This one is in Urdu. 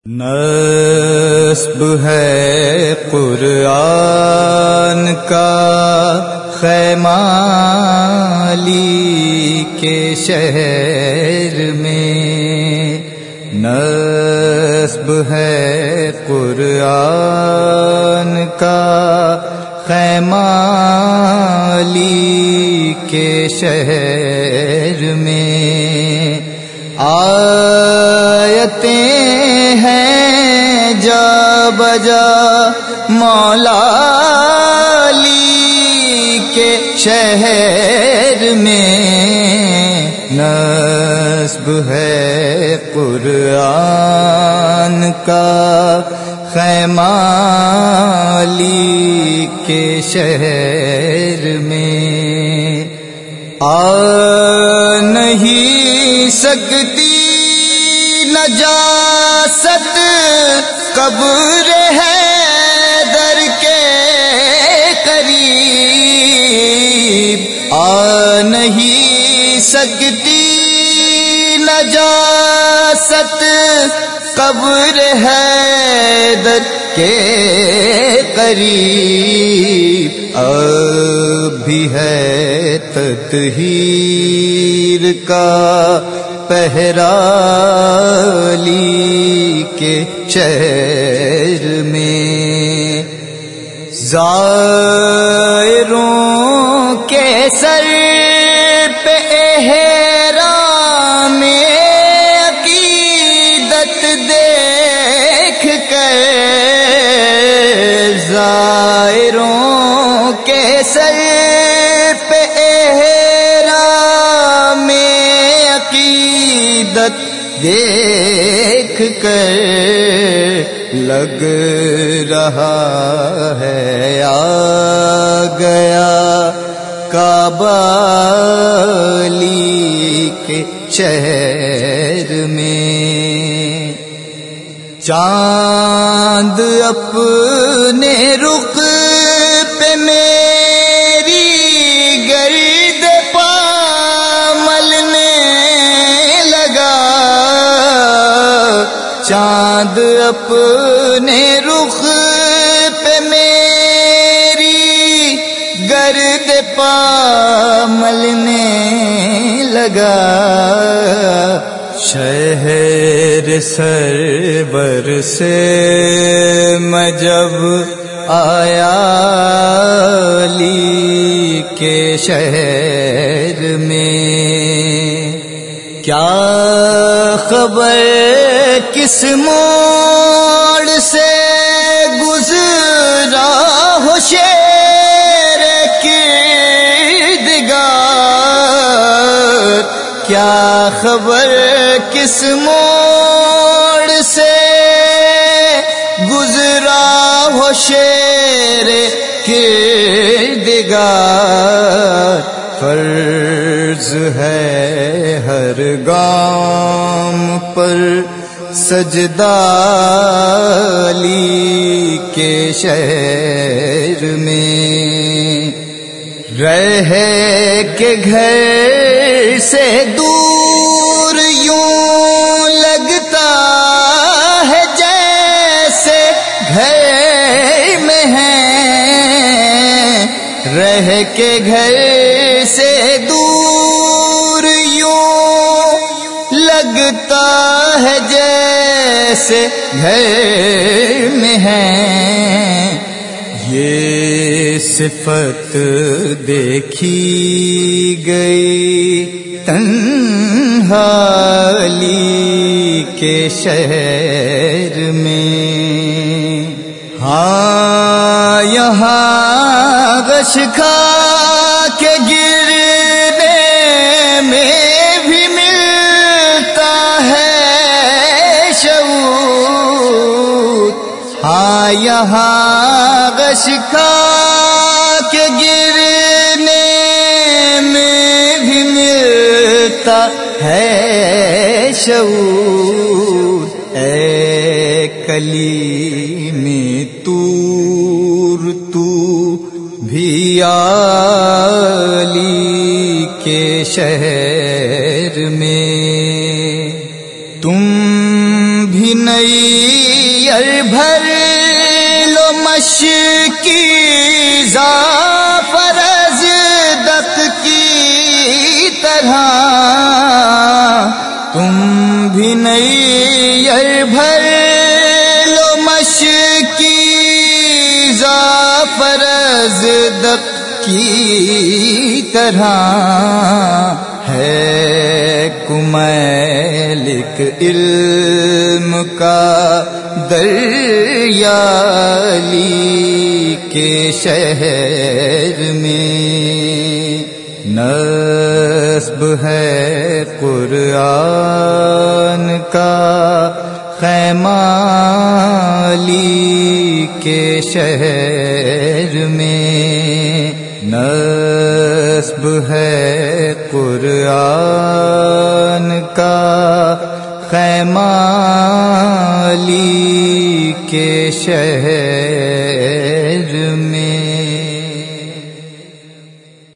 نصب ہے قرآن کا خیمہ علی کے شہر میں، نصب ہے قرآن کا خیمہ علی کے شہر میں، آیتیں ہیں جا بجا مولا علی کے شہر میں، نصب ہے قرآن کا خیمہ علی کے شہر میں، نہیں سکتی نجاست قبر حیدر کے قریب، نہیں سکتی نجاست قبر حیدر کے قریب، اب بھی ہے تطہیر کا پہرا علی کے شہر میں، زائروں کے سر پہ احرام عقیدت دیکھ کر، زائروں کے سر پہ احرام عقیدت دیکھ کر لگ رہا ہے آ گیا کعبہ علی کے شہر میں، چاند اپنے رخ پہ میری گرد پا ملنے لگا، چاند اپنے رخ پہ میری گرد پا ملنے لگا، شہر سرور سے میں جب آیا علی کے شہر میں، کیا خبر کس موڑ سے گزرا ہو شیر کردگار، کیا خبر کس موڑ سے گزرا ہو شیر کردگار، فرض ہے ہر گام پر سجدہ علی کے شہر میں، رہ کے گھر سے دور یوں لگتا ہے جیسے گھر میں ہیں، رہ کے گھر سے دور یوں لگتا ہے جیسے گھر میں ہیں، یہ صفت دیکھی گئی تنہا علی کے شہر میں، ہاں یہاں غش کھا کے گرنے میں بھی ملتا ہے شعور، ہاں یہاں غش کھا کے گرنے میں بھی ملتا ہے شعور، اے کلیم طور تو بھی علی کے شہر میں، تم بھی نئی بھر لو مشکی ظافر ازدق کی طرح، تم بھی نیر بھر لو مشکی ظافر ازدق کی طرح، ہے کمیلک علم کا دریا علی کے شہر میں، نصب ہے قرآن کا خیمہ علی کے شہر میں، نصب ہے قرآن کا خیمہ علی کے شہر